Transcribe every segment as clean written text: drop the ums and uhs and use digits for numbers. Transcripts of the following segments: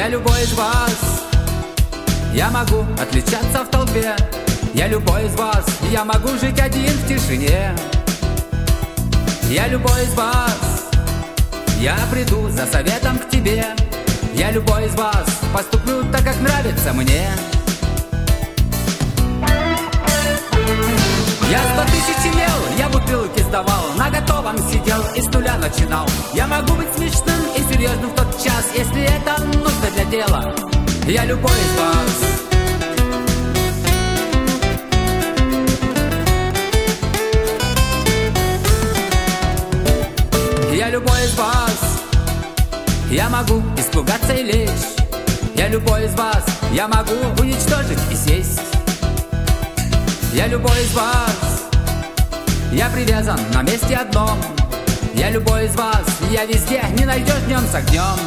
Я любой из вас, я могу отличаться в толпе. Я любой из вас, я могу жить один в тишине. Я любой из вас, я приду за советом к тебе. Я любой из вас, поступлю так, как нравится мне. Я 100 тысяч имел, я бутылки сдавал, на готовом сидел и с нуля начинал. Я могу быть смешным и серьезным в тот час, если это нужно для дела. Я любой из вас. Я любой из вас, я могу испугаться и лечь. Я любой из вас, я могу уничтожить и съесть. Я любой из вас, я привязан на месте одном. Я любой из вас, я везде, не найдешь днем с огнем.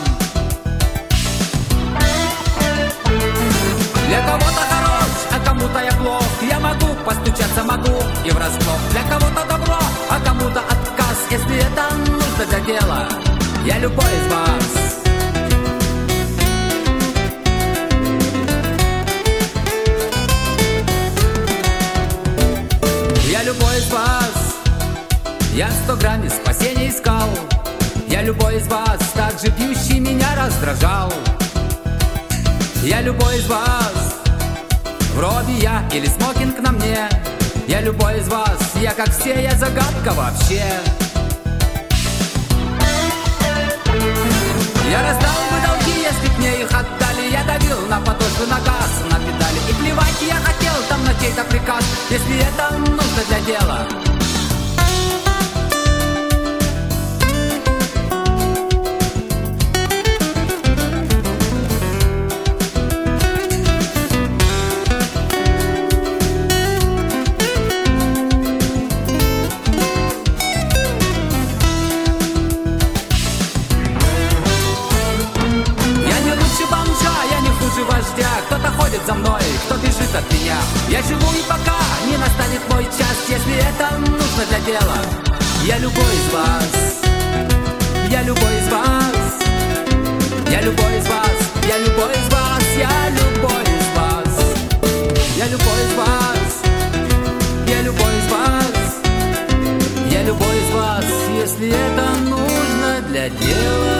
Для кого-то хорош, а кому-то я плох. Я могу постучаться, могу и врасплох. Для кого-то добро, а кому-то отказ, если это нужно для дела. Я любой из вас. Я любой из вас, я 100 грамме спасения искал. Я любой из вас, также пьющий меня раздражал. Я любой из вас, в робе я или смокинг на мне. Я любой из вас, я как все, я загадка вообще. Я раздал бы долги, если б мне их отдали. Я давил на подошвы, на газ, на педали. И плевать я хотел там на чей-то приказ, если это нужно для дела. Кто-то ходит за мной, кто бежит от меня. Я живу и пока не настанет мой час, если это нужно для дела. Я любой из вас, я любой из вас, я любой из вас, я любой из вас, я любой из вас, я любой из вас, я любой из вас, я любой из вас, если это нужно для дела.